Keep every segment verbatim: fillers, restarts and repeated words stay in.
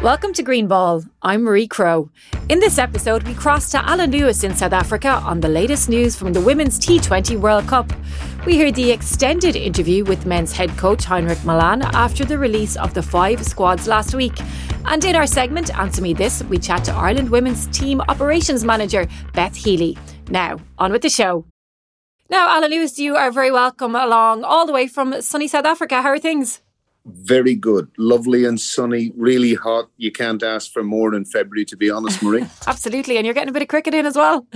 Welcome to Green Ball. I'm Marie Crowe. In this episode, we cross to Alan Lewis in South Africa on the latest news from the Women's T twenty World Cup. We hear the extended interview with men's head coach Heinrich Malan after the release of the five squads last week. And in our segment, Answer Me This, we chat to Ireland Women's Team Operations Manager Beth Healy. Now, on with the show. Now, Alan Lewis, you are very welcome along all the way from sunny South Africa. How are things? Very good. Lovely and sunny, really hot. You can't ask for more in February, to be honest, Marie. Absolutely. And you're getting a bit of cricket in as well.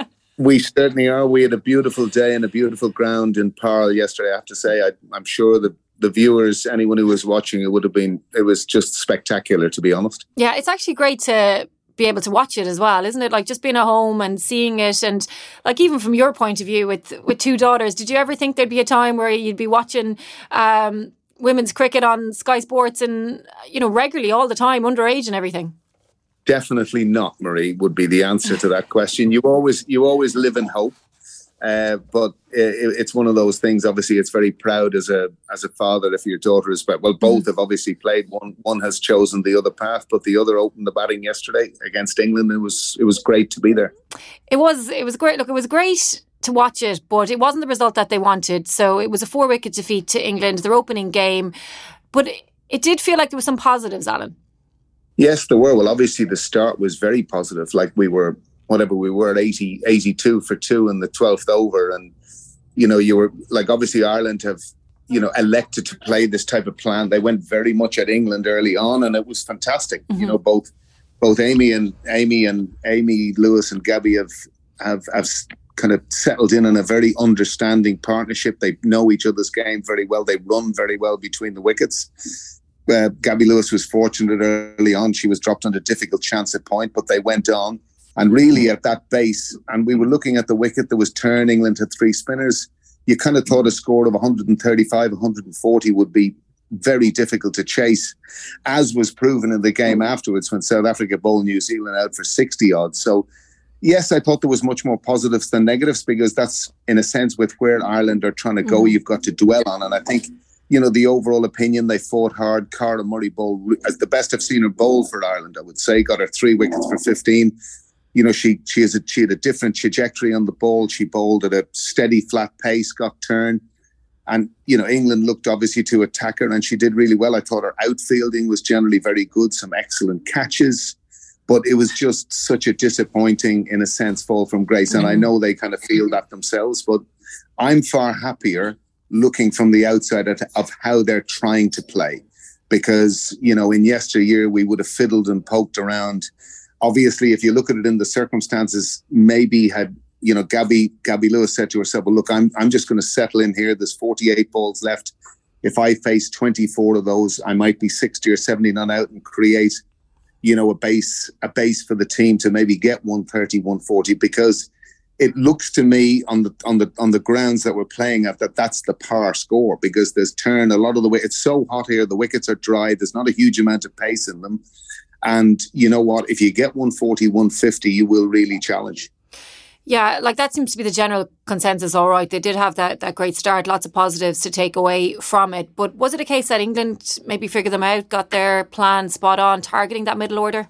We certainly are. We had a beautiful day and a beautiful ground in Parle yesterday, I have to say. I, I'm sure the, the viewers, anyone who was watching, it would have been, it was just spectacular, to be honest. Yeah, it's actually great to be able to watch it as well, isn't it? Like just being at home and seeing it, and like even from your point of view with, with two daughters, did you ever think there'd be a time where you'd be watching um, women's cricket on Sky Sports and, you know, regularly all the time, underage and everything? Definitely not, Marie, would be the answer to that question. You always you always live in hope, uh, but it, it's one of those things. Obviously, it's very proud as a as a father if your daughter is, well, both have obviously played. One one has chosen the other path, but the other opened the batting yesterday against England. It was it was great to be there. It was it was great. Look, it was great to watch it, but it wasn't the result that they wanted. So it was a four wicket defeat to England, their opening game. But it, it did feel like there were some positives, Alan. Yes, there were. Well, obviously the start was very positive. Like we were, whatever we were at eighty, eighty-two for two in the twelfth over. And, you know, you were like, obviously Ireland have, you know, elected to play this type of plan. They went very much at England early on and it was fantastic. Mm-hmm. You know, both both Amy and Amy and Amy Lewis and Gabby have, have, have kind of settled in on a very understanding partnership. They know each other's game very well. They run very well between the wickets. Uh, Gabby Lewis was fortunate early on. She was dropped under difficult chance at point, but they went on. And really at that base, and we were looking at the wicket that was turn. England had three spinners. You kind of thought a score of one thirty-five, one forty would be very difficult to chase, as was proven in the game afterwards when South Africa bowled New Zealand out for sixty odd. So yes, I thought there was much more positives than negatives, because that's in a sense with where Ireland are trying to go, you've got to dwell on. And I think, you know, the overall opinion, they fought hard. Cara Murray bowled as the best I've seen her bowl for Ireland, I would say. Got her three wickets for fifteen. You know, she she has a, she had a different trajectory on the ball. She bowled at a steady, flat pace, got turn. And, you know, England looked obviously to attack her and she did really well. I thought her outfielding was generally very good, some excellent catches. But it was just such a disappointing, in a sense, fall from grace. And mm-hmm. I know they kind of feel that themselves, but I'm far happier looking from the outside at, of how they're trying to play. Because, you know, in yesteryear, we would have fiddled and poked around. Obviously, if you look at it in the circumstances, maybe had, you know, Gabby Gabby Lewis said to herself, well, look, I'm, I'm just going to settle in here. There's forty-eight balls left. If I face twenty-four of those, I might be sixty or seventy not out and create, you know, a base, a base for the team to maybe get one thirty, one forty, because it looks to me on the on the on the grounds that we're playing at that that's the par score, because there's turn a lot of the way. It's so hot here. The wickets are dry. There's not a huge amount of pace in them. And you know what? If you get one forty, one fifty, you will really challenge. Yeah, like that seems to be the general consensus. All right, they did have that, that great start, lots of positives to take away from it. But was it a case that England maybe figured them out, got their plan spot on, targeting that middle order?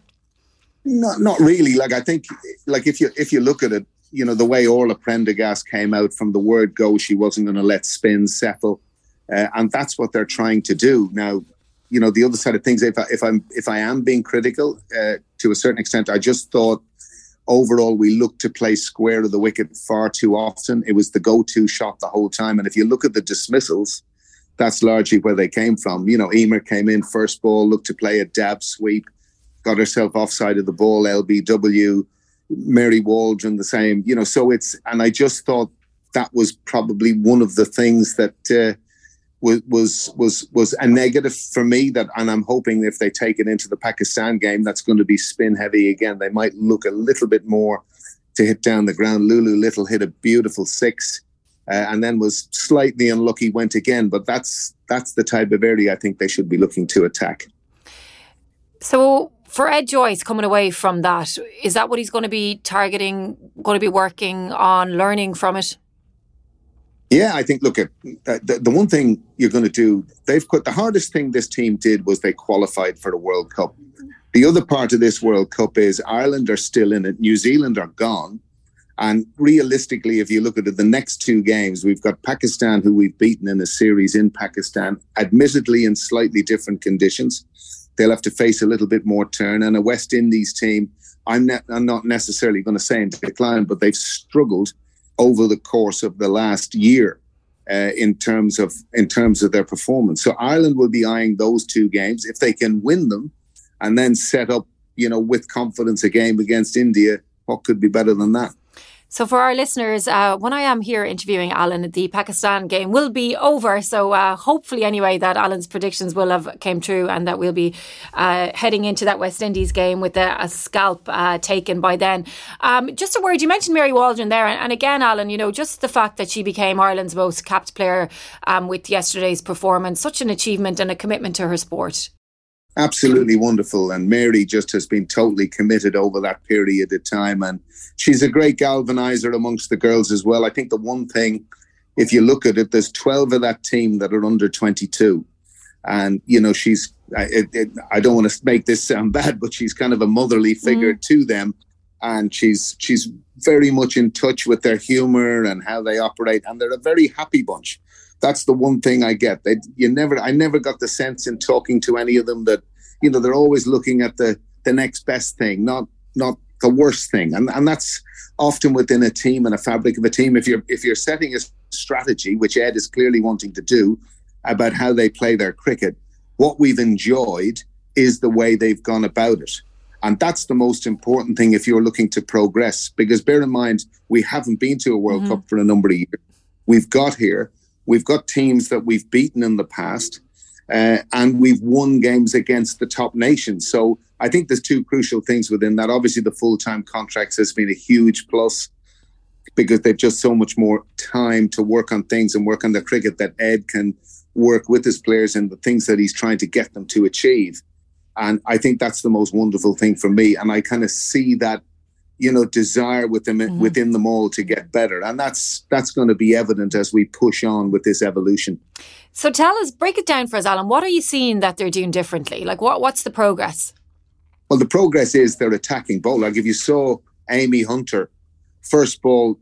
Not, not really. Like I think, like if you if you look at it, you know, the way Orla Prendergast came out from the word go, she wasn't going to let spin settle, uh, and that's what they're trying to do now. You know, the other side of things, if I, if I'm if I am being critical uh, to a certain extent, I just thought overall we looked to play square of the wicket far too often. It was the go-to shot the whole time, and if you look at the dismissals, that's largely where they came from. You know, Emer came in first ball, looked to play a dab sweep, got herself offside of the ball, L B W. Mary Waldron the same. You know, so it's, and I just thought that was probably one of the things that. Uh, Was was was was a negative for me, that, and I'm hoping if they take it into the Pakistan game, that's going to be spin heavy again. They might look a little bit more to hit down the ground. Lulu Little hit a beautiful six, uh, and then was slightly unlucky, went again. But that's that's the type of area I think they should be looking to attack. So for Ed Joyce coming away from that, is that what he's going to be targeting? Going to be working on, learning from it? Yeah, I think, look, at the, the one thing you're going to do, they've quit. The hardest thing this team did was they qualified for the World Cup. The other part of this World Cup is Ireland are still in it. New Zealand are gone. And realistically, if you look at it, the next two games, we've got Pakistan, who we've beaten in a series in Pakistan, admittedly in slightly different conditions. They'll have to face a little bit more turn. And a West Indies team, I'm not, I'm not necessarily going to say in decline, but they've struggled over the course of the last year uh, in terms of in terms of their performance. So Ireland will be eyeing those two games. If they can win them and then set up, you know, with confidence a game against India, what could be better than that? So for our listeners, uh, when I am here interviewing Alan, the Pakistan game will be over. So uh, hopefully anyway that Alan's predictions will have came true and that we'll be uh, heading into that West Indies game with a, a scalp uh, taken by then. Um, just a word, you mentioned Mary Waldron there. And, and again, Alan, you know, just the fact that she became Ireland's most capped player um, with yesterday's performance, such an achievement and a commitment to her sport. Absolutely wonderful. And Mary just has been totally committed over that period of time. And she's a great galvanizer amongst the girls as well. I think the one thing, if you look at it, there's twelve of that team that are under twenty-two. And, you know, she's, I, it, I don't want to make this sound bad, but she's kind of a motherly figure mm. to them. And she's she's very much in touch with their humour and how they operate. And they're a very happy bunch. That's the one thing I get. They, you never, I never got the sense in talking to any of them that, you know, they're always looking at the, the next best thing, not not the worst thing. And and that's often within a team and a fabric of a team. If you're if you're setting a strategy, which Ed is clearly wanting to do, about how they play their cricket, what we've enjoyed is the way they've gone about it. And that's the most important thing if you're looking to progress. Because bear in mind, we haven't been to a World mm-hmm. Cup for a number of years. We've got here. We've got teams that we've beaten in the past, uh, and we've won games against the top nations. So I think there's two crucial things within that. Obviously, the full-time contracts has been a huge plus because they've just so much more time to work on things and work on the cricket that Ed can work with his players and the things that he's trying to get them to achieve. And I think that's the most wonderful thing for me. And I kind of see that, you know, desire with them, mm-hmm. within them all to get better. And that's that's going to be evident as we push on with this evolution. So tell us, break it down for us, Alan. What are you seeing that they're doing differently? Like, what what's the progress? Well, the progress is their attacking ball. Like if you saw Amy Hunter, first ball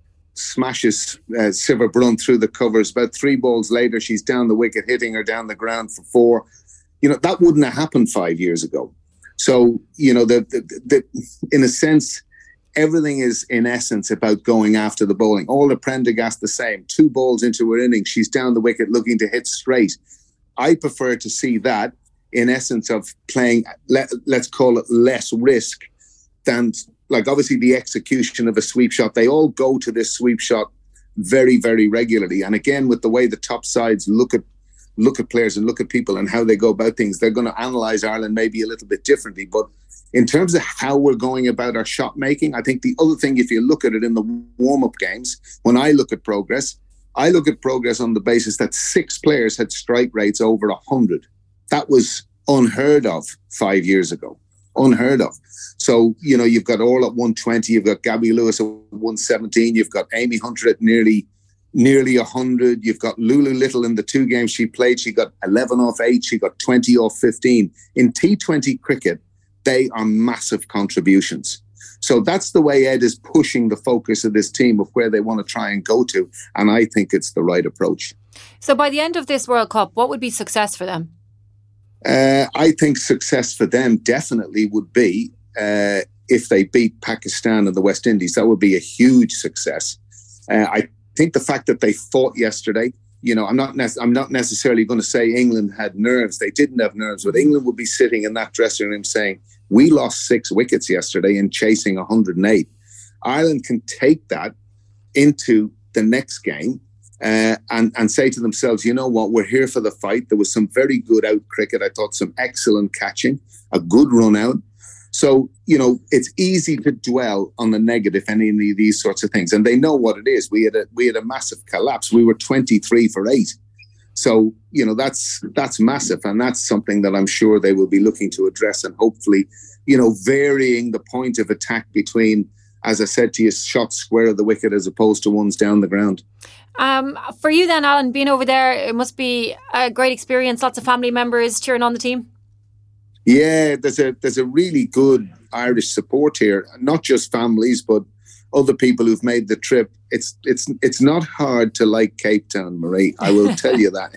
smashes uh, Siva Brunt through the covers. About three balls later, she's down the wicket, hitting her down the ground for four. You know, that wouldn't have happened five years ago. So, you know, the, the, the, in a sense, everything is, in essence, about going after the bowling. Orla Prendergast the same. Two balls into her innings, she's down the wicket looking to hit straight. I prefer to see that, in essence, of playing, let, let's call it less risk than, like, obviously the execution of a sweep shot. They all go to this sweep shot very, very regularly. And again, with the way the top sides look at look at players and look at people and how they go about things, they're going to analyse Ireland maybe a little bit differently. But in terms of how we're going about our shot making, I think the other thing, if you look at it in the warm-up games, when I look at progress, I look at progress on the basis that six players had strike rates over one hundred. That was unheard of five years ago. Unheard of. So, you know, you've got all at one twenty, you've got Gabby Lewis at one seventeen, you've got Amy Hunter at nearly nearly one hundred. You've got Lulu Little in the two games she played. She got eleven off eight. She got twenty off fifteen. In T twenty cricket, they are massive contributions. So that's the way Ed is pushing the focus of this team of where they want to try and go to. And I think it's the right approach. So by the end of this World Cup, what would be success for them? Uh, I think success for them definitely would be uh, if they beat Pakistan and the West Indies. That would be a huge success. Uh, I I think the fact that they fought yesterday, you know, I'm not nec- I'm not necessarily going to say England had nerves. They didn't have nerves, but England would be sitting in that dressing room saying, we lost six wickets yesterday in chasing one hundred eight. Ireland can take that into the next game uh, and, and say to themselves, you know what, we're here for the fight. There was some very good out cricket. I thought some excellent catching, a good run out. So, you know, it's easy to dwell on the negative, any of these sorts of things. And they know what it is. We had a we had a massive collapse. We were twenty-three for eight. So, you know, that's that's massive. And that's something that I'm sure they will be looking to address and hopefully, you know, varying the point of attack between, as I said to you, shots square of the wicket as opposed to ones down the ground. Um, for you then, Alan, being over there, it must be a great experience. Lots of family members cheering on the team. Yeah, there's a there's a really good Irish support here, not just families, but other people who've made the trip. It's it's it's not hard to like Cape Town, Marie. I will tell you that.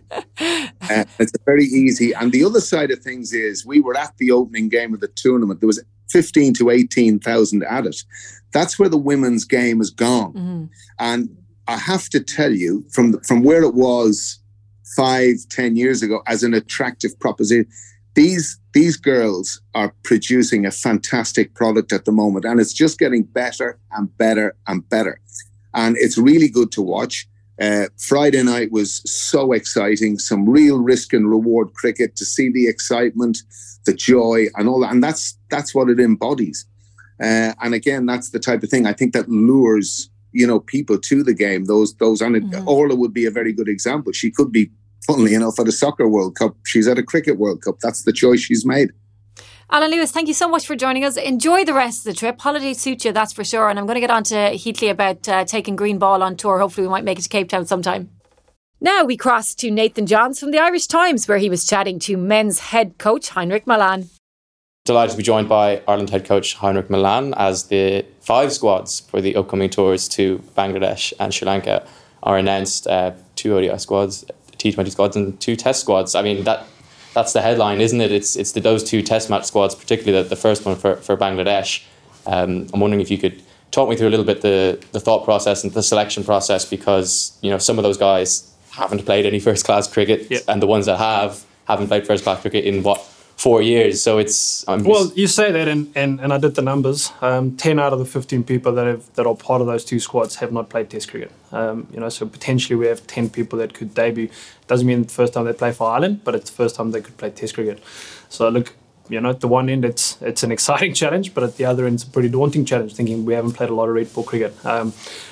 uh, it's very easy. And the other side of things is we were at the opening game of the tournament. There was fifteen to eighteen thousand at it. That's where the women's game has gone. Mm-hmm. And I have to tell you, from from where it was five, ten years ago, as an attractive proposition, these these girls are producing a fantastic product at the moment, and it's just getting better and better and better. And it's really good to watch. Uh, Friday night was so exciting, some real risk and reward cricket, to see the excitement, the joy and all that. And that's that's what it embodies. Uh, and again, that's the type of thing I think that lures, you know, people to the game. Those, those, and mm-hmm. Orla would be a very good example. She could be, funnily enough, at a soccer World Cup. She's at a cricket World Cup. That's the choice she's made. Alan Lewis, thank you so much for joining us. Enjoy the rest of the trip. Holidays suit you, that's for sure. And I'm going to get on to Heatley about uh, taking Green Ball on tour. Hopefully we might make it to Cape Town sometime. Now we cross to Nathan Johns from the Irish Times, where he was chatting to men's head coach Heinrich Malan. Delighted to be joined by Ireland head coach Heinrich Malan as the five squads for the upcoming tours to Bangladesh and Sri Lanka are announced. Uh, two O D I squads, T twenty squads and two test squads. I mean, that that's the headline, isn't it? It's it's the, those two test match squads, particularly the, the first one for, for Bangladesh. Um, I'm wondering if you could talk me through a little bit the, the thought process and the selection process, because, you know, some of those guys haven't played any first class cricket, yep. and the ones that have haven't played first class cricket in what, four years. So it's I'm well, you say that, and, and, and I did the numbers. Um, Ten out of the fifteen people that have that are part of those two squads have not played Test cricket. Um, you know, so potentially we have ten people that could debut. Doesn't mean the first time they play for Ireland, but it's the first time they could play Test cricket. So look, you know, at the one end it's it's an exciting challenge, but at the other end it's a pretty daunting challenge. Thinking we haven't played a lot of red ball cricket. Um,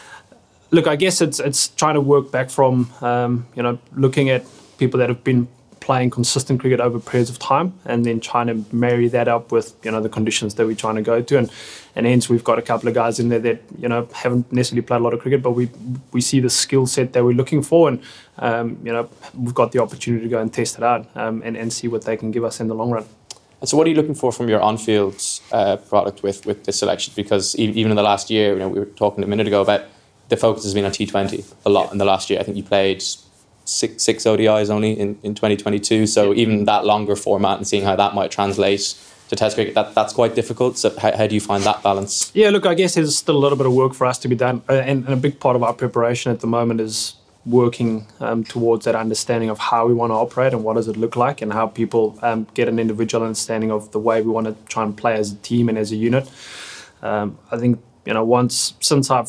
look, I guess it's it's trying to work back from um, you know looking at people that have been playing consistent cricket over periods of time, and then trying to marry that up with, you know, the conditions that we're trying to go to, and and hence we've got a couple of guys in there that, you know, haven't necessarily played a lot of cricket, but we we see the skill set that we're looking for, and um, you know, we've got the opportunity to go and test it out um, and and see what they can give us in the long run. And so, what are you looking for from your on-field uh, product with with this selection? Because even in the last year, you know, we were talking a minute ago about the focus has been on T twenty a lot. Yeah. In the last year, I think you played Six, six O D Is only in, in twenty twenty-two. So yeah. even that longer format and seeing how that might translate to Test cricket, that, that's quite difficult. So how, how do you find that balance? Yeah, look, I guess there's still a little bit of work for us to be done. Uh, and, and a big part of our preparation at the moment is working um, towards that understanding of how we want to operate and what does it look like, and how people um, get an individual understanding of the way we want to try and play as a team and as a unit. Um, I think, you know, once, since I've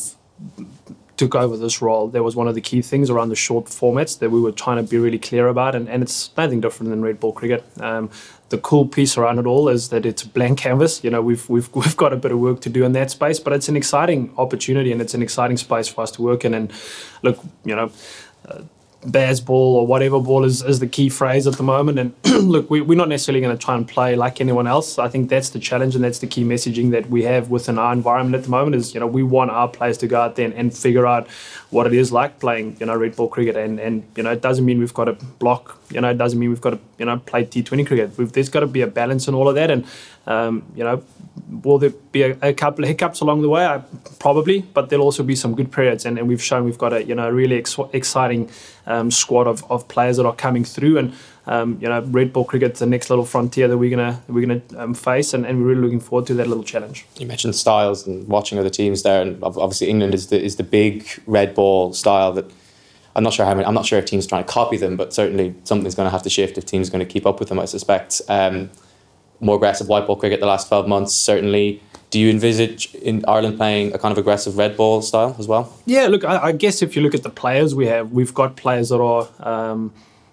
took over this role, there was one of the key things around the short formats that we were trying to be really clear about, and, and it's nothing different than red ball cricket. Um, the cool piece around it all is that it's a blank canvas. You know, we've we've we've got a bit of work to do in that space, but it's an exciting opportunity and it's an exciting space for us to work in. And look, you know, uh, Baz ball or whatever ball is, is the key phrase at the moment. And look, we, we're not necessarily going to try and play like anyone else. I think that's the challenge, and that's the key messaging that we have within our environment at the moment is, you know, we want our players to go out there and, and figure out what it is like playing, you know, red ball cricket. And, and, you know, it doesn't mean we've got to block, you know, it doesn't mean we've got to, you know, play T twenty cricket. We've, there's got to be a balance in all of that. And, um, you know, will there be a, a couple of hiccups along the way? I, probably, but there'll also be some good periods. And, and we've shown we've got a, you know, really ex- exciting um, squad of, of players that are coming through. And, um, you know, red ball cricket's the next little frontier that we're gonna we're gonna um, face, and, and we're really looking forward to that little challenge. You mentioned styles and watching other teams there, and obviously England is the is the big red ball style that I'm not sure how many. I'm not sure if teams are trying to copy them, but certainly something's going to have to shift if teams are going to keep up with them, I suspect. Um, more aggressive white ball cricket the last twelve months, certainly. Do you envisage in Ireland playing a kind of aggressive red ball style as well? Yeah, look, I, I guess if you look at the players we have, we've got players that are um,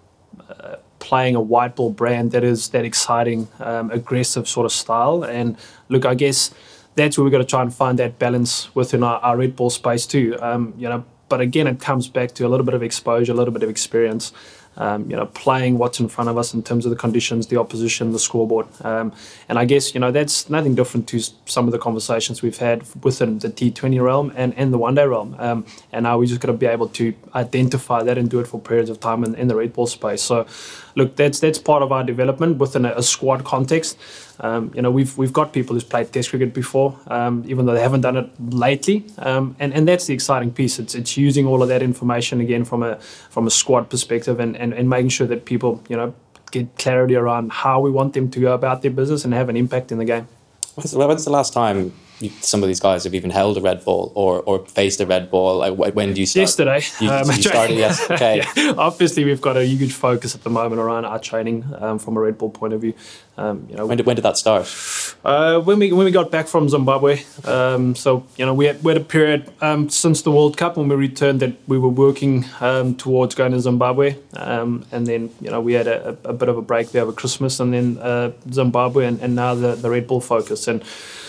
uh, playing a white ball brand that is that exciting, um, aggressive sort of style. And look, I guess that's where we've got to try and find that balance within our, our red ball space too. Um, you know, but again, it comes back to a little bit of exposure, a little bit of experience. um, you know, playing what's in front of us in terms of the conditions, the opposition, the scoreboard. Um, and I guess, you know, that's nothing different to some of the conversations we've had within the T twenty realm and, and the one-day realm. Um, and now we just got to be able to identify that and do it for periods of time in, in the red ball space. So, look, that's that's part of our development within a, a squad context. Um, you know, we've we've got people who's played Test cricket before, um, even though they haven't done it lately, um, and and that's the exciting piece. It's it's using all of that information again from a from a squad perspective, and, and, and making sure that people, you know, get clarity around how we want them to go about their business and have an impact in the game. When's, when's the last time you, some of these guys have even held a red ball or, or faced a red ball? Like, when do you start? Yesterday. You, um, you started yesterday. Okay. Yeah. Obviously, we've got a huge focus at the moment around our training um, from a red ball point of view. Um, you know, when did when did that start? Uh, when we when we got back from Zimbabwe. Um, so you know, we had, we had a period um, since the World Cup when we returned that we were working um, towards going to Zimbabwe, um, and then you know we had a, a bit of a break there over Christmas, and then uh, Zimbabwe, and, and now the the red ball focus. And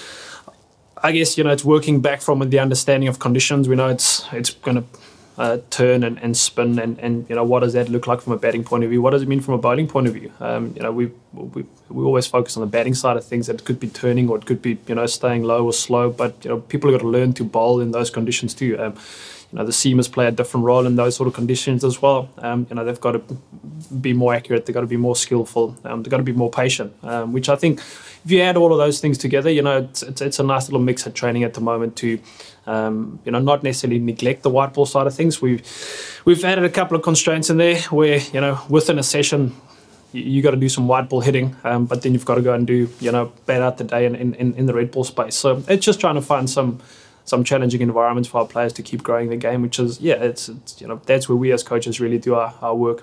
I guess, you know, it's working back from the understanding of conditions. We know it's it's going to uh, turn and, and spin, and, and, you know, what does that look like from a batting point of view? What does it mean from a bowling point of view? Um, you know, we, we we always focus on the batting side of things. That could be turning, or it could be, you know, staying low or slow. But, you know, people have got to learn to bowl in those conditions too. Um, you know, the seamers play a different role in those sort of conditions as well. Um, you know, they've got to be more accurate. They've got to be more skillful. Um, they've got to be more patient, um, which I think if you add all of those things together, you know, it's, it's, it's a nice little mix at training at the moment to, um, you know, not necessarily neglect the white ball side of things. We've, we've added a couple of constraints in there where, you know, within a session, you, you got to do some white ball hitting, um, but then you've got to go and do, you know, bat out the day in, in, in the red ball space. So it's just trying to find some some challenging environments for our players to keep growing the game, which is, yeah, it's, it's you know, that's where we as coaches really do our, our work.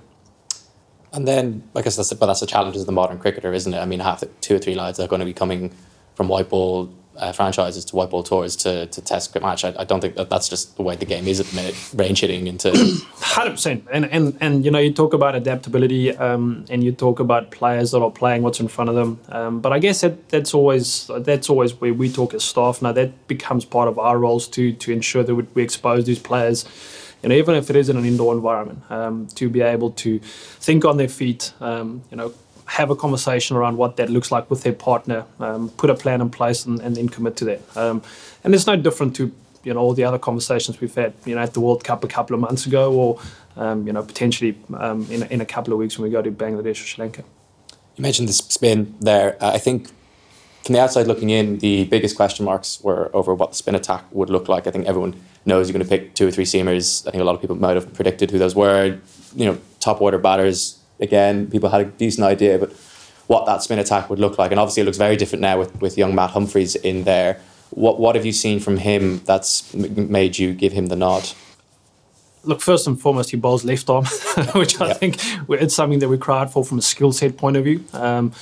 And then, I guess that's, but that's the challenge of the modern cricketer, isn't it? I mean, half the two or three lads are going to be coming from white ball uh, franchises to white ball tours to, to test cricket match. I, I don't think that that's just the way the game is at the minute, range hitting into... one hundred percent. And, and, and, you know, you talk about adaptability um, and you talk about players that are playing what's in front of them. Um, but I guess that, that's always that's always where we talk as staff. Now, that becomes part of our roles too, to ensure that we, we expose these players, you know, even if it is in an indoor environment, um, to be able to think on their feet, um, you know, have a conversation around what that looks like with their partner, um, put a plan in place, and, and then commit to that. Um, and it's no different to, you know, all the other conversations we've had, you know, at the World Cup a couple of months ago, or, um, you know, potentially um, in, in a couple of weeks when we go to Bangladesh or Sri Lanka. You mentioned the spin there. Uh, I think from the outside looking in, the biggest question marks were over what the spin attack would look like. I think everyone knows you're going to pick two or three seamers. I think a lot of people might have predicted who those were. You know, top order batters. Again, people had a decent idea about what that spin attack would look like. And obviously it looks very different now with, with young Matt Humphreys in there. What what have you seen from him that's m- made you give him the nod? Look, first and foremost, he bowls left arm, which I yeah. think it's something that we cried for from a skill set point of view. Um,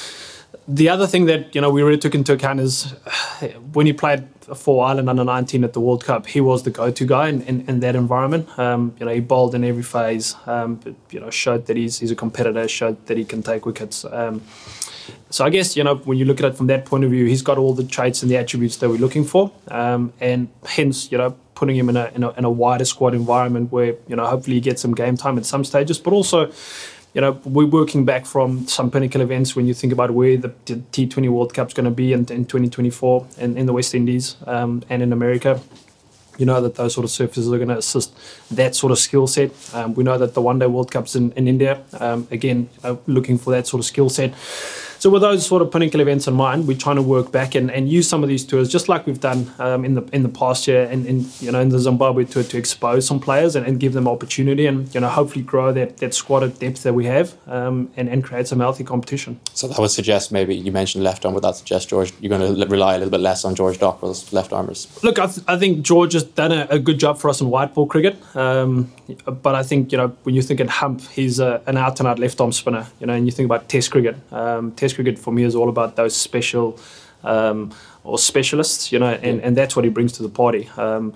the other thing that, you know, we really took into account is when he played for Ireland under nineteen at the World Cup, he was the go-to guy in, in, in that environment. Um, you know, he bowled in every phase, um, but, you know, showed that he's he's a competitor, showed that he can take wickets. Um, so I guess, you know, when you look at it from that point of view, he's got all the traits and the attributes that we're looking for. Um, and hence, you know, putting him in a, in a in a wider squad environment where, you know, hopefully he gets some game time at some stages, but also, you know, we're working back from some pinnacle events when you think about where the T twenty World Cup's going to be in, in twenty twenty-four in, in the West Indies um, and in America. You know that those sort of surfaces are going to assist that sort of skill set. Um, we know that the One Day World Cup's in, in India. Um, again, uh, looking for that sort of skill set. So with those sort of pinnacle events in mind, we're trying to work back and, and use some of these tours, just like we've done um, in the in the past year, and in you know in the Zimbabwe tour, to expose some players and, and give them opportunity, and you know hopefully grow that, that squad of depth that we have, um, and, and create some healthy competition. So that would suggest, maybe you mentioned left arm, would that suggest, George, you're going to rely a little bit less on George Dockrell's left armers? Look, I, th- I think George has done a, a good job for us in white ball cricket, um, but I think you know when you think at Hump, he's a, an out and out left arm spinner, you know, and you think about Test cricket. Um, Test cricket for me is all about those special um, or specialists, you know, and, and that's what he brings to the party. Um,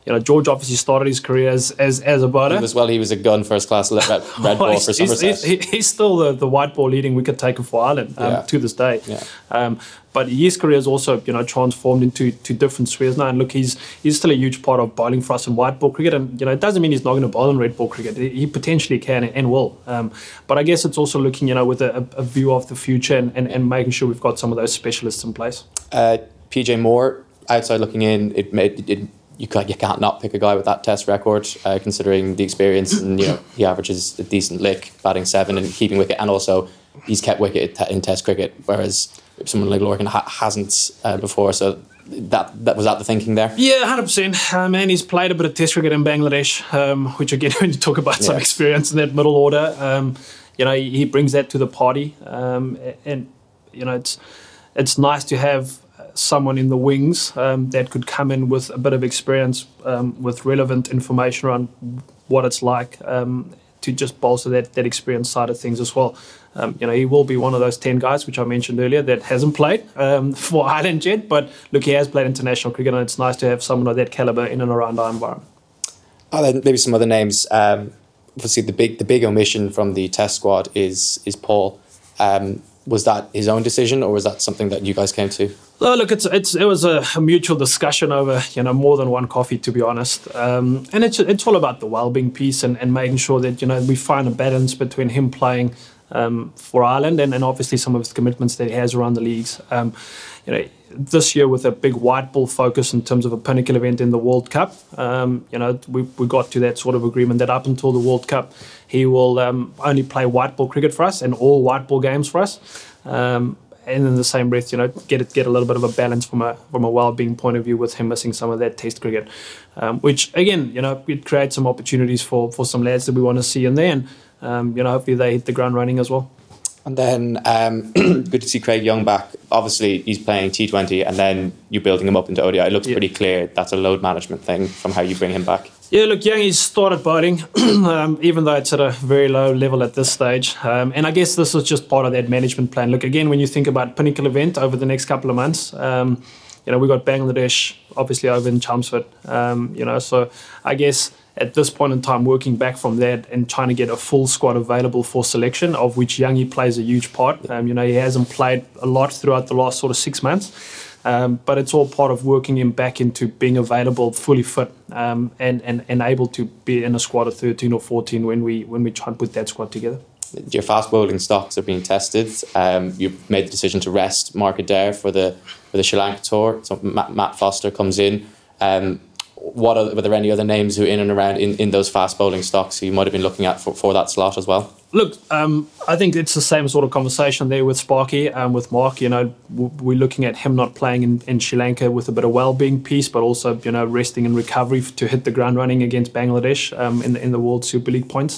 you know, George obviously started his career as as, as a bowler. He was, well, he was a gun first class red, red ball for Somerset. He's, he's still the, the white ball leading wicket taker for Ireland um, yeah. to this day. Yeah. Um, but his career has also, you know, transformed into to different spheres now. And look, he's he's still a huge part of bowling for us in white ball cricket. And, you know, it doesn't mean he's not going to bowl in red ball cricket. He potentially can and will. Um, but I guess it's also looking, you know, with a, a view of the future and, and, and making sure we've got some of those specialists in place. Uh, P J Moore, outside looking in, it made it. You can't, you can't not pick a guy with that Test record, uh, considering the experience, and you know he averages a decent lick, batting seven and keeping wicket, and also he's kept wicket in Test cricket, whereas someone like Lorcan ha- hasn't uh, before. So that that was that the thinking there. Yeah, one hundred percent. Um, and he's played a bit of Test cricket in Bangladesh, um, which again, when you talk about some yeah. experience in that middle order, um, you know he, he brings that to the party, um, and you know it's it's nice to have someone in the wings um, that could come in with a bit of experience, um, with relevant information around what it's like um, to just bolster that, that experience side of things as well. Um, you know, he will be one of those ten guys, which I mentioned earlier, that hasn't played um, for Ireland yet. But look, he has played international cricket, and it's nice to have someone of that calibre in and around our environment. Oh, then maybe some other names. Um, obviously, the big the big omission from the Test squad is is Paul. Um, was that his own decision, or was that something that you guys came to? Well, look, it's it's it was a, a mutual discussion over you know more than one coffee, to be honest. Um, and it's it's all about the well-being piece and, and making sure that you know we find a balance between him playing um, for Ireland and, and obviously some of his commitments that he has around the leagues. Um, you know, this year with a big white ball focus in terms of a pinnacle event in the World Cup, um, you know, we we got to that sort of agreement that up until the World Cup, he will um, only play white ball cricket for us and all white ball games for us. Um, and in the same breath, you know, get it, get a little bit of a balance from a from a well-being point of view with him missing some of that Test cricket, um, which again, you know, it creates some opportunities for, for some lads that we want to see in there, and um, you know, hopefully they hit the ground running as well. And then um, good to see Craig Young back. Obviously, he's playing T twenty, and then you're building him up into O D I. It looks yeah. pretty clear that's a load management thing from how you bring him back. Yeah, look, Young, he's started bowling, um, even though it's at a very low level at this stage. Um, and I guess this was just part of that management plan. Look, again, when you think about pinnacle event over the next couple of months, um, you know, we got Bangladesh, obviously, over in Chelmsford. Um, you know, so I guess at this point in time, working back from that and trying to get a full squad available for selection, of which Youngie plays a huge part. Um, you know, he hasn't played a lot throughout the last sort of six months. Um, but it's all part of working him back into being available, fully fit, um, and, and, and able to be in a squad of thirteen or fourteen when we when we try and put that squad together. Your fast bowling stocks are being tested. Um, you've made the decision to rest Mark Adair for the for the Sri Lanka tour. So Matt, Matt Foster comes in. Um, what are, were there any other names who are in and around in, in those fast bowling stocks who you might have been looking at for, for that slot as well? Look, um, I think it's the same sort of conversation there with Sparky and um, with Mark. You know, we're looking at him not playing in, in Sri Lanka with a bit of well-being piece, but also, you know, resting and recovery to hit the ground running against Bangladesh um, in the in the World Super League points.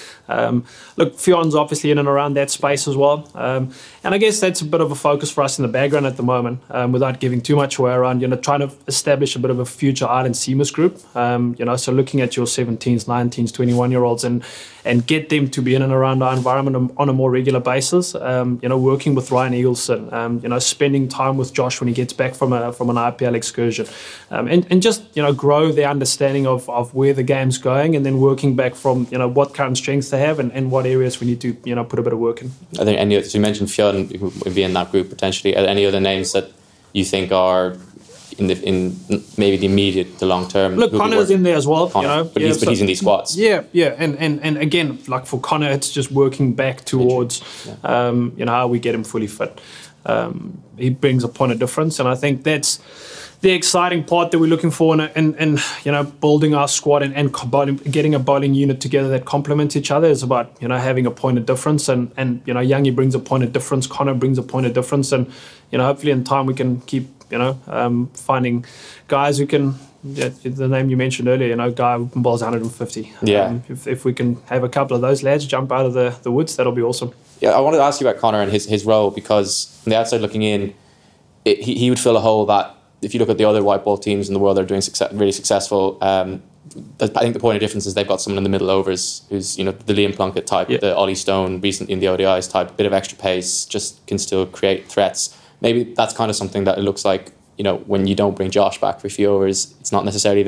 Um, look, Fion's obviously in and around that space as well. Um, and I guess that's a bit of a focus for us in the background at the moment, um, without giving too much away around, you know, trying to establish a bit of a future Ireland Seamers group. Um, you know, so looking at your seventeens, nineteens, twenty-one-year-olds and and get them to be in and around our environment on a more regular basis. Um, you know, working with Ryan Eagleson, um, you know, spending time with Josh when he gets back from a from an I P L excursion. Um, and, and just, you know, grow their understanding of, of where the game's going, and then working back from, you know, what current strengths they have and, and what areas we need to, you know, put a bit of work in. Are there any, so you mentioned Fionn would be in that group potentially. Are there any other names that you think are in the in maybe the immediate, the long term? Look, Connor's in there as well. Connor, you know, but, yeah, he's, but so, he's in these squads. Yeah, yeah, and, and and again, like for Connor, it's just working back towards, yeah. um, you know, how we get him fully fit. Um, he brings a point of difference, and I think that's the exciting part that we're looking for, and and, and you know, building our squad and, and bowling, getting a bowling unit together that complements each other is about, you know, having a point of difference, and and you know, Youngie brings a point of difference, Connor brings a point of difference, and you know, hopefully in time we can keep, you know, um, finding guys who can. Yeah, the name you mentioned earlier, you know, guy who bowls one hundred fifty. Yeah. Um, if if we can have a couple of those lads jump out of the, the woods, that'll be awesome. Yeah, I wanted to ask you about Connor and his, his role, because from the outside looking in, it, he, he would fill a hole that, if you look at the other white ball teams in the world that are doing success, really successful, um, I think the point of difference is they've got someone in the middle overs who's, you know, the Liam Plunkett type, yeah. the Ollie Stone, recent in the O D Is type, a bit of extra pace, just can still create threats. Maybe that's kind of something that it looks like, you know, when you don't bring Josh back for a few overs, it's not necessarily there.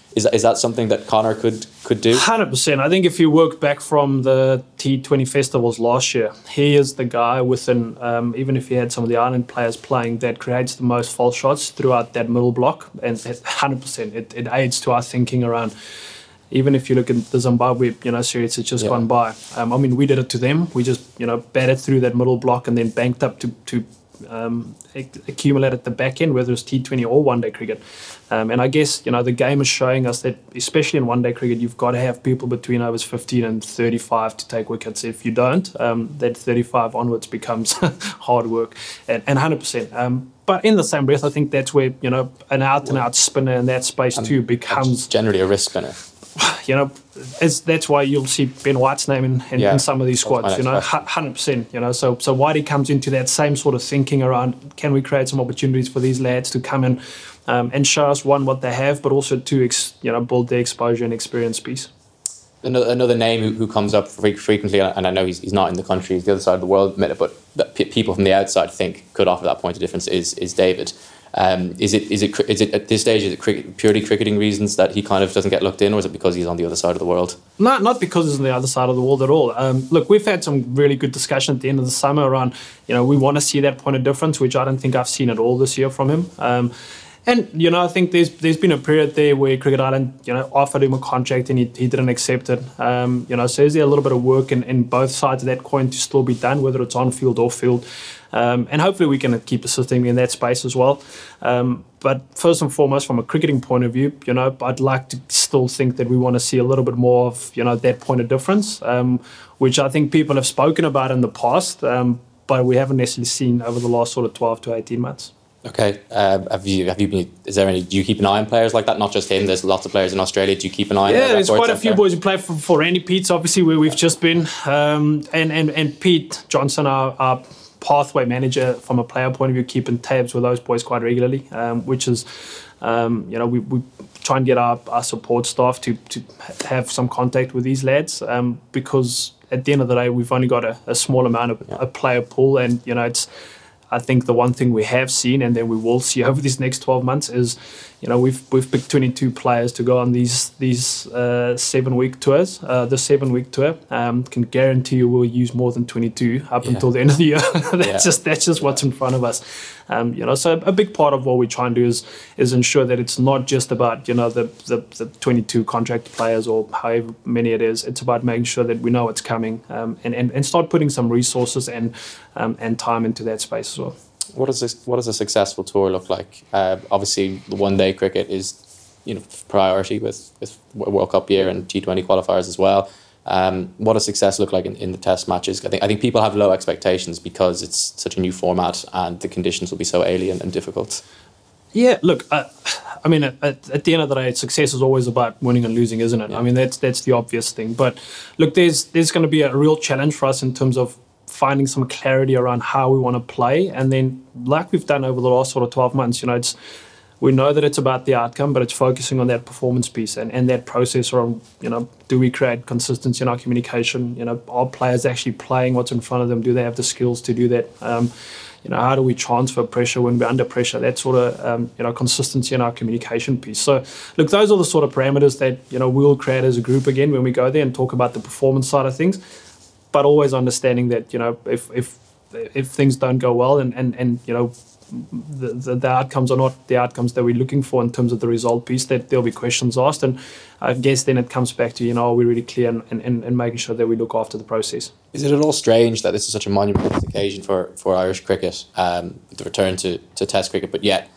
Is that, is that something that Conor could could do? one hundred percent. I think if you work back from the T twenty festivals last year, he is the guy within, um, even if he had some of the Ireland players playing, that creates the most false shots throughout that middle block. And one hundred percent, it, it aids to our thinking around, even if you look at the Zimbabwe, you know, series that's just yeah. gone by. Um, I mean, we did it to them. We just, you know, batted through that middle block and then banked up to, to um, accumulate at the back end, whether it's T twenty or one-day cricket. Um, and I guess, you know, the game is showing us that, especially in one-day cricket, you've got to have people between overs fifteen and thirty-five to take wickets. If you don't, um, that thirty-five onwards becomes hard work. And, and one hundred percent. Um, but in the same breath, I think that's where, you know, an out-and-out spinner in that space and too becomes... generally a wrist spinner. You know, it's, that's why you'll see Ben White's name in, in, yeah, in some of these squads, you know, one hundred percent, you know. So so Whitey comes into that same sort of thinking around, can we create some opportunities for these lads to come in um, and show us, one, what they have, but also to, ex, you know, build their exposure and experience piece. Another, another name who, who comes up frequently, and I know he's, he's not in the country, he's the other side of the world, but that p- people from the outside think could offer that point of difference, is is David. Um, is it is it is it at this stage, is it cricket, purely cricketing reasons that he kind of doesn't get looked in, or is it because he's on the other side of the world? Not not because he's on the other side of the world at all. Um, look, we've had some really good discussion at the end of the summer around, you know, we want to see that point of difference, which I don't think I've seen at all this year from him. Um, and you know, I think there's there's been a period there where Cricket Ireland, you know, offered him a contract and he, he didn't accept it. Um, you know, so is there a little bit of work in, in both sides of that coin to still be done, whether it's on field or field? Um, and hopefully we can keep assisting in that space as well. Um, but first and foremost, from a cricketing point of view, you know, I'd like to still think that we want to see a little bit more of, you know, that point of difference, um, which I think people have spoken about in the past, um, but we haven't necessarily seen over the last sort of twelve to eighteen months. Okay. Uh, have you have you been? Is there any? Do you keep an eye on players like that? Not just him. There's lots of players in Australia. Do you keep an eye? Yeah, on there's quite a few there? boys who play for, for Randy Peets, obviously, where we've just been, um, and and and Pete Johnson, our, our pathway manager, from a player point of view, keeping tabs with those boys quite regularly, um, which is, um, you know, we, we try and get our, our support staff to to have some contact with these lads, um, because at the end of the day, we've only got a, a small amount of yeah. a player pool, and you know, it's. I think the one thing we have seen, and then we will see over these next twelve months, is, you know, we've we've picked twenty-two players to go on these these uh, seven week tours. Uh, the seven week tour um, can guarantee you we'll use more than twenty-two up yeah. until the end of the year. that's yeah. just that's just what's in front of us. Um, you know, so a big part of what we try and do is is ensure that it's not just about, you know, the the, the twenty-two contract players or however many it is. It's about making sure that we know it's coming, um, and, and and start putting some resources and um, and time into that space as well. What does this, what does a successful tour look like? Uh, obviously, the one day cricket is, you know, priority with with World Cup year and T twenty qualifiers as well. Um, what does success look like in, in the test matches? I think I think people have low expectations because it's such a new format and the conditions will be so alien and difficult. Yeah, look, uh, I mean, at, at the end of the day, success is always about winning and losing, isn't it? Yeah. I mean, that's that's the obvious thing. But look, there's there's going to be a real challenge for us in terms of finding some clarity around how we want to play, and then like we've done over the last sort of twelve months, you know, it's. We know that it's about the outcome, but it's focusing on that performance piece and, and that process around, you know, do we create consistency in our communication? You know, are players actually playing what's in front of them? Do they have the skills to do that? Um, you know, how do we transfer pressure when we're under pressure? That sort of, um, you know, consistency in our communication piece. So, look, those are the sort of parameters that, you know, we'll create as a group again when we go there and talk about the performance side of things, but always understanding that, you know, if if if things don't go well and, and, and you know, The, the, the outcomes are not the outcomes that we're looking for in terms of the result piece, that there'll be questions asked, and I guess then it comes back to, you know, are we really clear and, and, and making sure that we look after the process. Is it at all strange that this is such a monumental occasion for, for Irish cricket, um, the return to, to Test cricket, but yet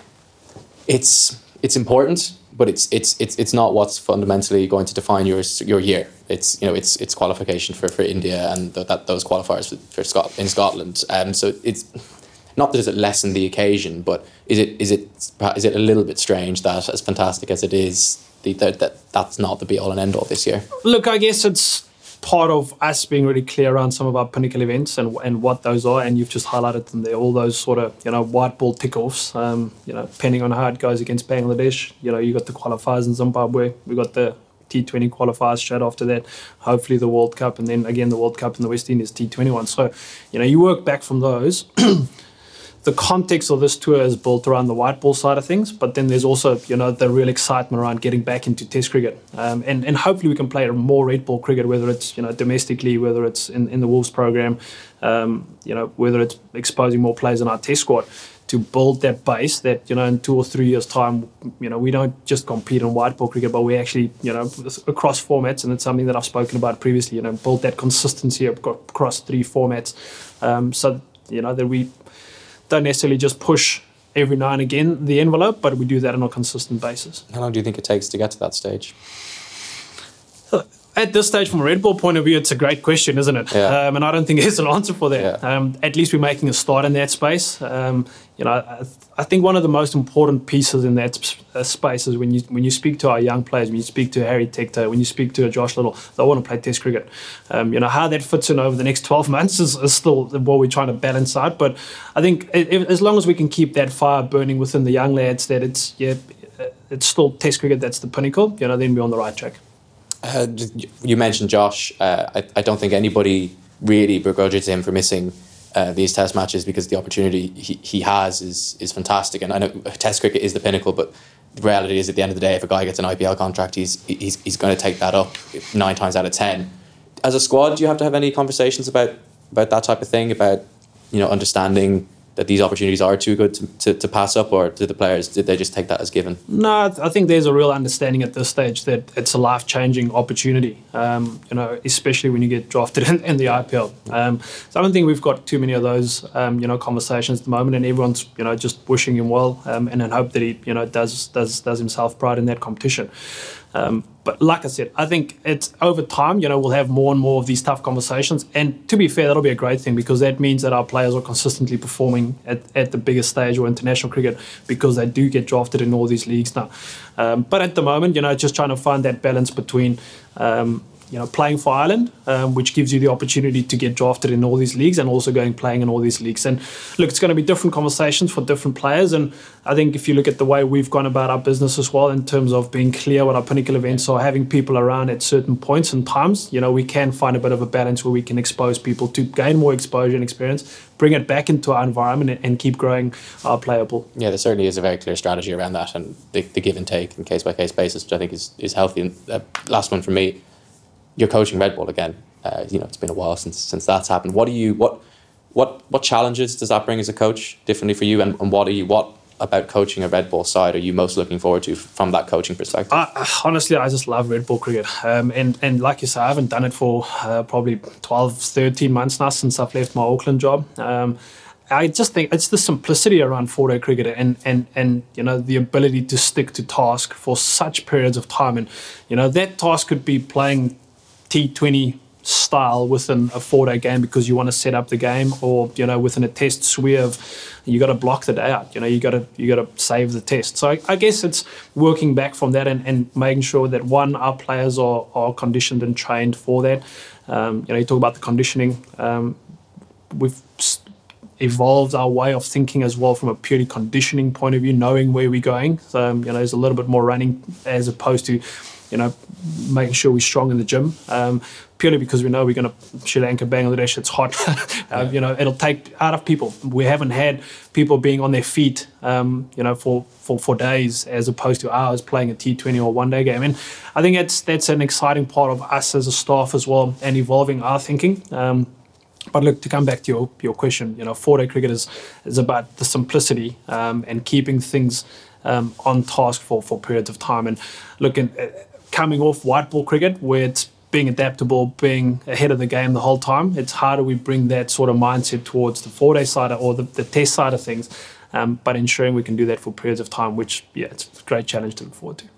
it's it's important, but it's it's it's it's not what's fundamentally going to define your your year. It's, you know, it's it's qualification for, for India and the, that those qualifiers for, for Scot- in Scotland. Um, so it's. Not that it lessen the occasion, but is it is it is it a little bit strange that, as fantastic as it is, the, that, that that's not the be all and end all this year? Look, I guess it's part of us being really clear around some of our pinnacle events and and what those are, and you've just highlighted them there. All those sort of, you know, white ball tick-offs. Um, you know, depending on how it goes against Bangladesh, you know, you got the qualifiers in Zimbabwe. We got the T twenty qualifiers straight after that, hopefully the World Cup, and then again the World Cup in the West Indies T twenty-one. So, you know, you work back from those. the context of this tour is built around the white ball side of things, but then there's also, you know, the real excitement around getting back into Test cricket. Um, and, and hopefully we can play more red ball cricket, whether it's, you know, domestically, whether it's in, in the Wolves program, um, you know, whether it's exposing more players in our Test squad, to build that base that, you know, in two or three years' time, you know, we don't just compete in white ball cricket, but we actually, you know, across formats, and it's something that I've spoken about previously, you know, build that consistency across three formats. Um, so, you know, that we don't necessarily just push every now and again the envelope, but we do that on a consistent basis. How long do you think it takes to get to that stage? At this stage, from a red ball point of view, it's a great question, isn't it? Yeah. Um, and I don't think there's an answer for that. Yeah. Um, at least we're making a start in that space. Um, you know, I, I think one of the most important pieces in that sp- uh, space is when you when you speak to our young players, when you speak to Harry Tector, when you speak to Josh Little, they want to play Test cricket. Um, you know, how that fits in over the next twelve months is, is still what we're trying to balance out. But I think it, it, as long as we can keep that fire burning within the young lads, that it's yeah, it's still Test cricket that's the pinnacle. You know, then we're on the right track. Uh, you mentioned Josh. Uh, I, I don't think anybody really begrudges him for missing uh, these Test matches, because the opportunity he, he has is is fantastic. And I know Test cricket is the pinnacle, but the reality is, at the end of the day, if a guy gets an I P L contract, he's he's he's going to take that up nine times out of ten. As a squad, do you have to have any conversations about about that type of thing, about, you know, understanding that these opportunities are too good to, to, to pass up, or do the players, did they just take that as given? No, I think there's a real understanding at this stage that it's a life-changing opportunity, um, you know, especially when you get drafted in, in the I P L. Um, so I don't think we've got too many of those, um, you know, conversations at the moment, and everyone's, you know, just wishing him well, um, and in hope that he, you know, does does does himself proud in that competition. Um, but like I said, I think it's over time, you know, we'll have more and more of these tough conversations. And to be fair, that'll be a great thing, because that means that our players are consistently performing at, at the biggest stage or international cricket, because they do get drafted in all these leagues now. Um, but at the moment, you know, just trying to find that balance between, um, you know, playing for Ireland, um, which gives you the opportunity to get drafted in all these leagues, and also going playing in all these leagues. And look, it's going to be different conversations for different players. And I think if you look at the way we've gone about our business as well, in terms of being clear what our pinnacle events are, having people around at certain points and times, you know, we can find a bit of a balance where we can expose people to gain more exposure and experience, bring it back into our environment, and keep growing our player pool. Yeah, there certainly is a very clear strategy around that, and the, the give and take and case by case basis, which I think is, is healthy. And uh, last one for me. You're coaching red ball again. Uh, you know, it's been a while since since that's happened. What do you what what what challenges does that bring as a coach differently for you? And, and what are you what about coaching a red ball side are you most looking forward to from that coaching perspective? Uh, honestly, I just love red ball cricket. Um, and and like you said, I haven't done it for uh, probably twelve, thirteen months now since I've left my Auckland job. Um, I just think it's the simplicity around four-day cricket, and, and, and you know, the ability to stick to task for such periods of time. And you know, that task could be playing T twenty style within a four-day game because you want to set up the game, or you know, within a test swerve, you got to block the day out. You know, you got to you got to save the test. So I, I guess it's working back from that, and, and making sure that one, our players are are conditioned and trained for that. Um, you know, you talk about the conditioning. Um, we've evolved our way of thinking as well from a purely conditioning point of view, knowing where we're going. So um, you know, there's a little bit more running as opposed to, you know, making sure we're strong in the gym, um, purely because we know we're going to Sri Lanka, Bangladesh, it's hot. um, yeah. You know, it'll take out of people. We haven't had people being on their feet, um, you know, for, for, for days as opposed to hours playing a T twenty or one-day game. And I think that's, that's an exciting part of us as a staff as well, and evolving our thinking. Um, But look, to come back to your, your question, you know, four-day cricket is, is about the simplicity um, and keeping things um, on task for, for periods of time. And looking uh, coming off white ball cricket, where it's being adaptable, being ahead of the game the whole time, it's how do we bring that sort of mindset towards the four-day side or the, the test side of things, um, but ensuring we can do that for periods of time, which, yeah, it's a great challenge to look forward to.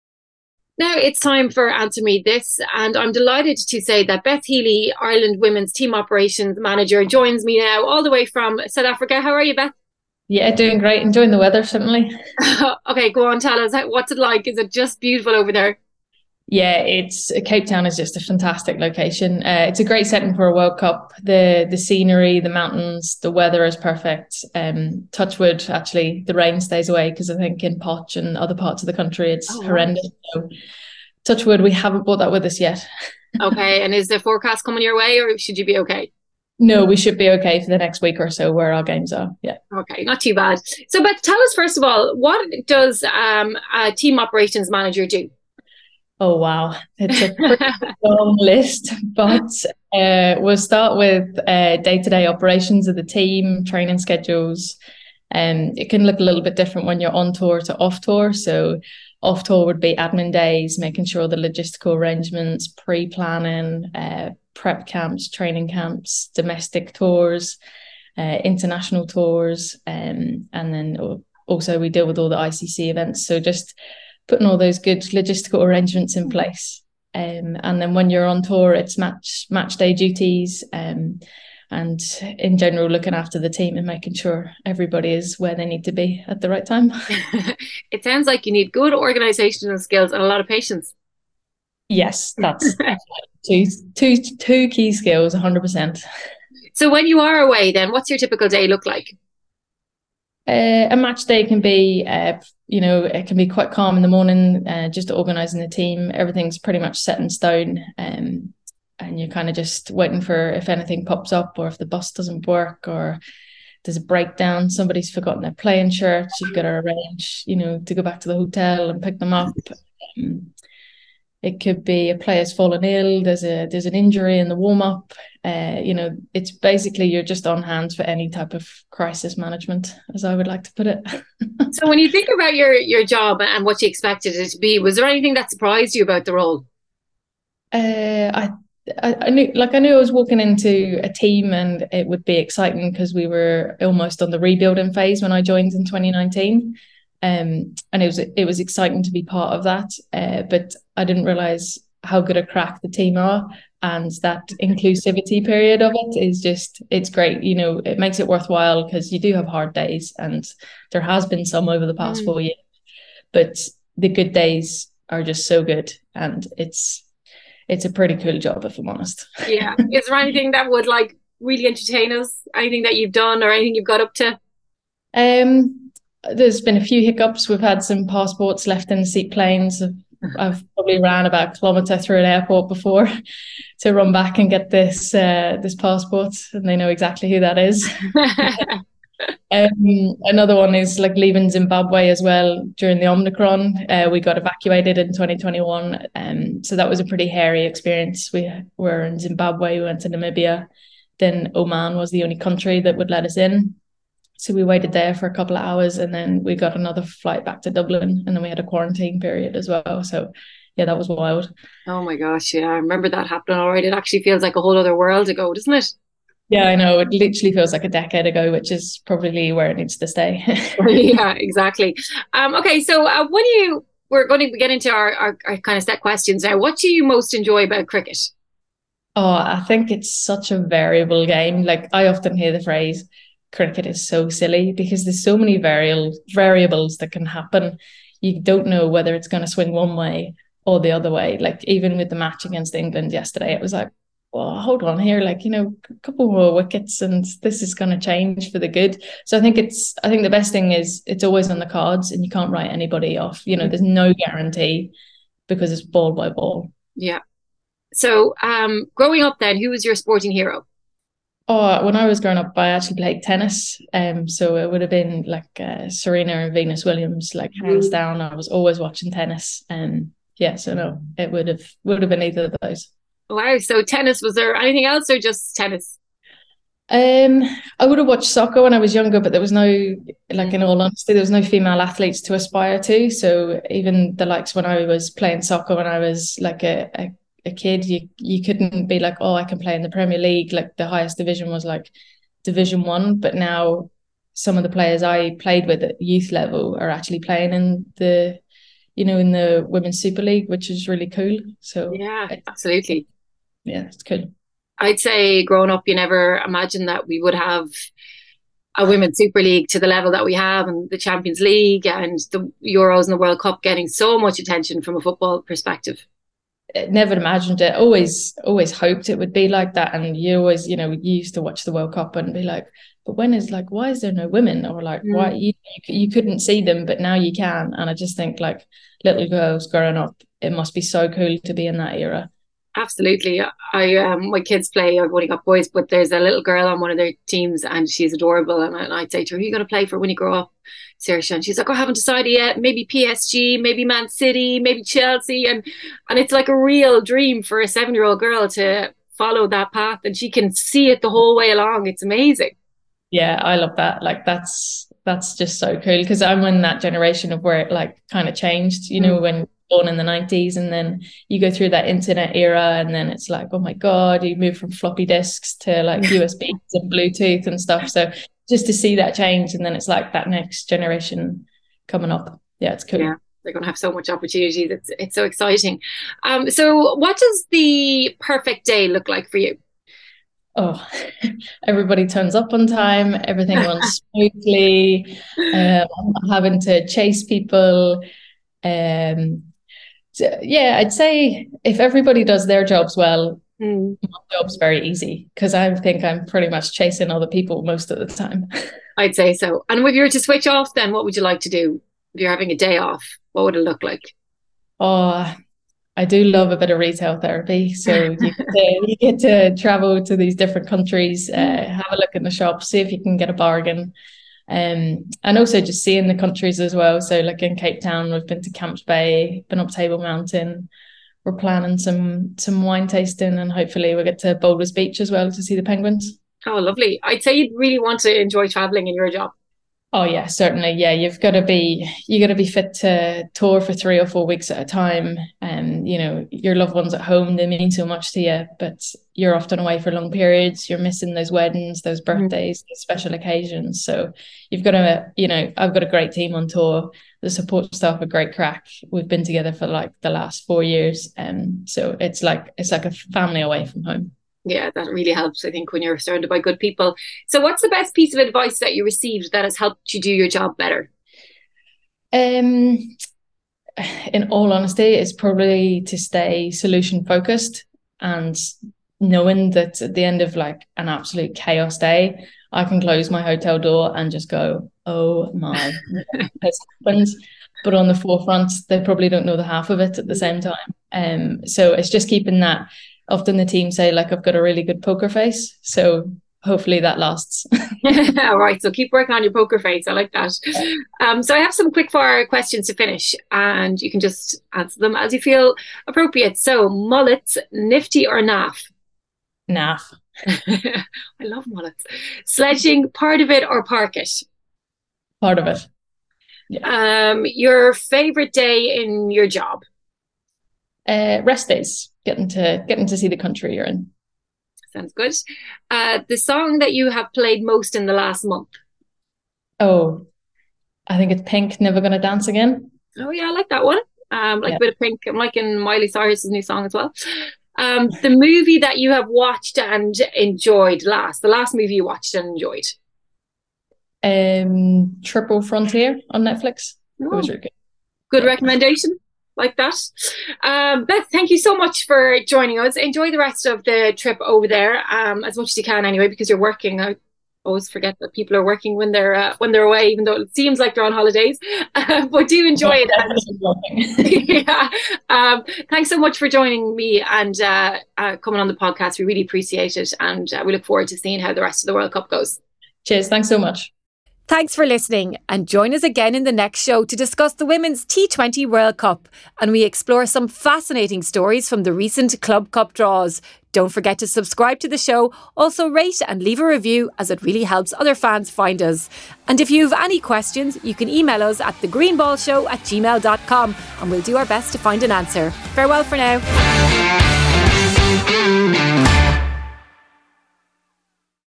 Now it's time for Answer Me This, and I'm delighted to say that Beth Healy, Ireland Women's Team Operations Manager, joins me now all the way from South Africa. How are you, Beth? Yeah, doing great. Enjoying the weather, certainly. Okay, go on, tell us. What's it like? Is it just beautiful over there? Yeah, it's Cape Town is just a fantastic location. Uh, it's a great setting for a World Cup. The the scenery, the mountains, the weather is perfect. Um, touch wood, actually, the rain stays away because I think in Potch and other parts of the country it's oh, horrendous. So, touch wood, we haven't brought that with us yet. Okay, and is the forecast coming your way, or should you be okay? No, we should be okay for the next week or so where our games are. Yeah. Okay, not too bad. So, Beth, tell us first of all, what does um, a team operations manager do? Oh, wow. It's a pretty long list, but uh, we'll start with uh, day-to-day operations of the team, training schedules. Um, it can look a little bit different when you're on tour to off tour. So off tour would be admin days, making sure the logistical arrangements, pre-planning, uh, prep camps, training camps, domestic tours, uh, international tours, um, and then also we deal with all the I C C events. So just putting all those good logistical arrangements in place. Um, and then when you're on tour, it's match match day duties, um, and in general, looking after the team and making sure everybody is where they need to be at the right time. It sounds like you need good organisational skills and a lot of patience. Yes, that's two, two, two key skills, one hundred percent. So when you are away, then what's your typical day look like? Uh, a match day can be, uh, you know, it can be quite calm in the morning, uh, just organising the team. Everything's pretty much set in stone, um, and you're kind of just waiting for if anything pops up or if the bus doesn't work or there's a breakdown, somebody's forgotten their playing shirts, you've got to arrange, you know, to go back to the hotel and pick them up. Um, it could be a player's fallen ill, there's a there's an injury in the warm-up. Uh, you know, it's basically you're just on hand for any type of crisis management, as I would like to put it. So when you think about your your job and what you expected it to be, was there anything that surprised you about the role? Uh, I, I I knew, like I knew I was walking into a team and it would be exciting because we were almost on the rebuilding phase when I joined in twenty nineteen. Um, and it was it was exciting to be part of that, uh, but I didn't realise how good a crack the team are, and that inclusivity period of it is just, it's great. You know, it makes it worthwhile because you do have hard days, and there has been some over the past mm. four years, but the good days are just so good, and it's it's a pretty cool job, if I'm honest. Yeah. Is there anything that would like really entertain us? Anything that you've done or anything you've got up to? Um. There's been a few hiccups. We've had some passports left in seat planes. I've, I've probably ran about a kilometre through an airport before to run back and get this uh, this passport, and they know exactly who that is. um, another one is like leaving Zimbabwe as well during the Omicron. Uh, we got evacuated in twenty twenty-one, um, so that was a pretty hairy experience. We were in Zimbabwe, we went to Namibia, then Oman was the only country that would let us in. So we waited there for a couple of hours, and then we got another flight back to Dublin, and then we had a quarantine period as well. So yeah, that was wild. Oh my gosh, yeah, I remember that happening all right. It actually feels like a whole other world ago, doesn't it? Yeah, I know. It literally feels like a decade ago, which is probably where it needs to stay. Yeah, exactly. Um, okay, so uh, when you we're going to get into our, our, our kind of set questions now. What do you most enjoy about cricket? Oh, I think it's such a variable game. Like I often hear the phrase, cricket is so silly, because there's so many variable variables that can happen. You don't know whether it's going to swing one way or the other way. Like even with the match against England yesterday, it was like, well, hold on here, like, you know, a couple more wickets and this is going to change for the good. So I think it's, I think the best thing is it's always on the cards and you can't write anybody off. You know, there's no guarantee because it's ball by ball. Yeah. So um, growing up then, who was your sporting hero? Oh, when I was growing up, I actually played tennis. Um, so it would have been like uh, Serena and Venus Williams, like hands down. I was always watching tennis. And um, yeah, so no, it would have would have been either of those. Wow. So tennis, was there anything else or just tennis? Um, I would have watched soccer when I was younger, but there was no, like in all honesty, there was no female athletes to aspire to. So even the likes when I was playing soccer when I was like a, a a kid, you you couldn't be like, oh, I can play in the Premier League. Like the highest division was like Division One, but now some of the players I played with at youth level are actually playing in the, you know, in the Women's Super League, which is really cool. So yeah, absolutely. Yeah, it's cool. I'd say growing up, you never imagined that we would have a Women's Super League to the level that we have, and the Champions League and the Euros and the World Cup getting so much attention from a football perspective. Never imagined it. Always, always hoped it would be like that. And you always, you know, you used to watch the World Cup and be like, but when is like, why is there no women? Or like, mm. why you, you couldn't see them, but now you can. And I just think like little girls growing up, it must be so cool to be in that era. Absolutely. I um, my kids play. I've only got boys, but there's a little girl on one of their teams, and she's adorable. And, I, and I'd say to her, "Who are you going to play for when you grow up, Saoirse?" And she's like, "I haven't decided yet. Maybe P S G, maybe Man City, maybe Chelsea." And and it's like a real dream for a seven-year-old girl to follow that path, and she can see it the whole way along. It's amazing. Yeah, I love that. Like that's that's just so cool, because I'm in that generation of where it like kind of changed. You know, mm. when born in the nineties, and then you go through that internet era, and then it's like, oh my god, you move from floppy disks to like U S Bs and Bluetooth and stuff. So just to see that change, and then it's like that next generation coming up. Yeah, it's cool. Yeah, they're going to have so much opportunity. It's it's so exciting. Um, so what does the perfect day look like for you? Oh, everybody turns up on time. Everything runs smoothly. Um, I'm not having to chase people. Um, so, yeah, I'd say if everybody does their jobs well, mm. my job's very easy, because I think I'm pretty much chasing other people most of the time. I'd say so. And if you were to switch off, then what would you like to do? If you're having a day off, what would it look like? Oh, I do love a bit of retail therapy. So you get to, you get to travel to these different countries, uh, have a look in the shops, see if you can get a bargain. Um, and also just seeing the countries as well. So like in Cape Town, we've been to Camps Bay, been up Table Mountain. We're planning some some wine tasting, and hopefully we'll get to Boulders Beach as well to see the penguins. Oh, lovely. I'd say you'd really want to enjoy traveling in your job. Oh yeah, certainly. Yeah, you've got to be you got to be fit to tour for three or four weeks at a time, and you know your loved ones at home, they mean so much to you, but you're often away for long periods. You're missing those weddings, those birthdays, mm-hmm. those special occasions. So you've got to, you know, I've got a great team on tour. The support staff are great crack. We've been together for like the last four years, and um, so it's like it's like a family away from home. Yeah, that really helps, I think, when you're surrounded by good people. So what's the best piece of advice that you received that has helped you do your job better? Um, in all honesty, it's probably to stay solution focused, and knowing that at the end of like an absolute chaos day, I can close my hotel door and just go, oh my, has happened. But on the forefront, they probably don't know the half of it at the same time. Um, so it's just keeping that. Often the team say like, I've got a really good poker face. So hopefully that lasts. All right. So keep working on your poker face. I like that. Um, so I have some quick fire questions to finish, and you can just answer them as you feel appropriate. So mullets, nifty or naff? Naff. I love mullets. Sledging, part of it or park it? Part of it. Yeah. Um, your favorite day in your job? Uh, rest days. Getting to getting to see the country you're in. Sounds good. Uh, the song that you have played most in the last month? Oh, I think it's Pink, Never Gonna Dance Again. Oh yeah, I like that one. Um, like yeah. a bit of Pink. I'm liking Miley Cyrus's new song as well. Um, the movie that you have watched and enjoyed last, the last movie you watched and enjoyed? Um, Triple Frontier on Netflix. Oh. It was really good. Good recommendation. Like that. Um, Beth, thank you so much for joining us. Enjoy the rest of the trip over there, um, as much as you can anyway, because you're working. I always forget that people are working when they're uh, when they're away, even though it seems like they're on holidays. Uh, but do enjoy it. yeah. Um, thanks so much for joining me and uh, uh, coming on the podcast. We really appreciate it, and uh, we look forward to seeing how the rest of the World Cup goes. Cheers. Thanks so much. Thanks for listening, and join us again in the next show to discuss the Women's T twenty World Cup, and we explore some fascinating stories from the recent Club Cup draws. Don't forget to subscribe to the show, also rate and leave a review, as it really helps other fans find us. And if you have any questions, you can email us at the greenball show at gmail dot com, and we'll do our best to find an answer. Farewell for now.